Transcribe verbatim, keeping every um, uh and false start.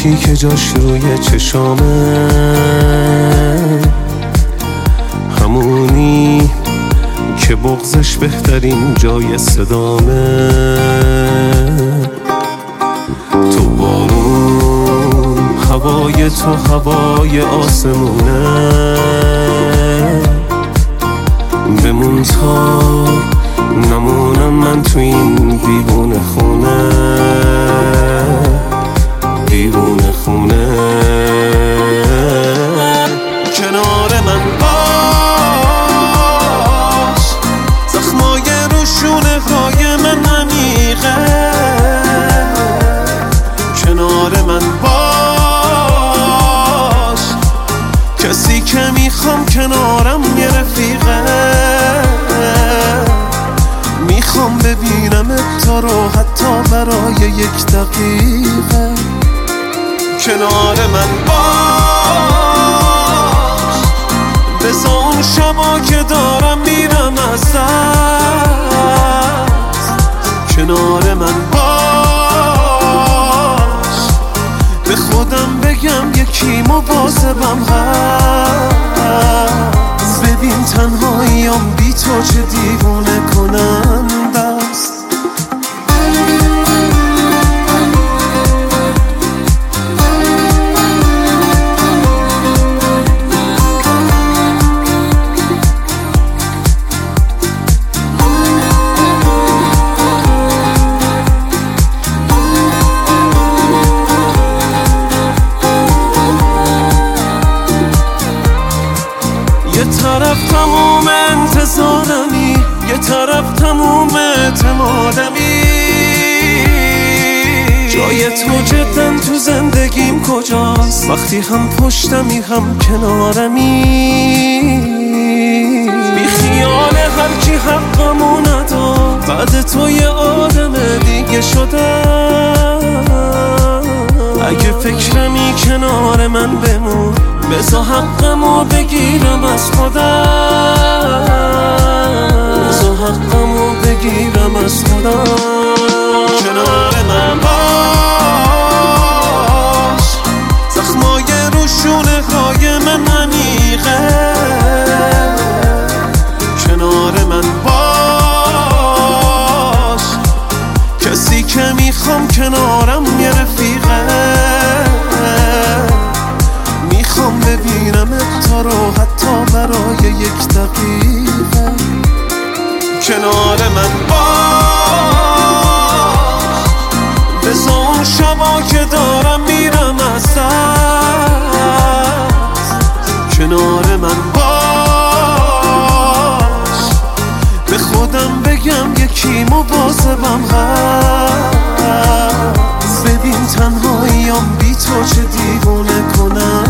یکی که جاش روی چشامه، همونی که بغضش بهترین جای صدامه. تو بارون، هوای تو هوای آسمونه، بمون تا نمونم من تو این دیوونه خونه، دیوونه خونه. کنار من باش، زخمای روشونه های من عمیقه. کنار من باش، کسی که میخوام کنارم یه رفیقه. میخوام ببینم تا رو حتی برای یک دقیقه. کنار من باش، بزا اون شبا که دارم میرم از دست. کنار من باش، به خودم بگم یکی مواظبم هست. ببین تنهاییام بی تو چه دیوونه کننده است. یه طرف تموم انتظارمی، یه طرف تموم اعتمادمی. جای تو جدن تو زندگیم کجاست؟ وقتی هم پشتمی هم کنارمی. بی خیال هر کی حقمو نداد، بعد تو یه آدم دیگه شدم. اگه فکرمی کنار من بمون، بذار حقمو بگیرم از خودم. بذار حقمو بگیرم از خودم. کنار من باش، زخمای روشونه های من عمیقه. کنار من باش، کسی که میخوام کنارم یه رفیقه. میخوام ببینم تا رو حتی برای یک دقیقه. کنار من باش، بزا اون شبا که دارم میرم از دست. کنار من باش، به خودم بگم یکی مواظبم هست. ببین تنهاییام بی تو چه دیوونه کنم.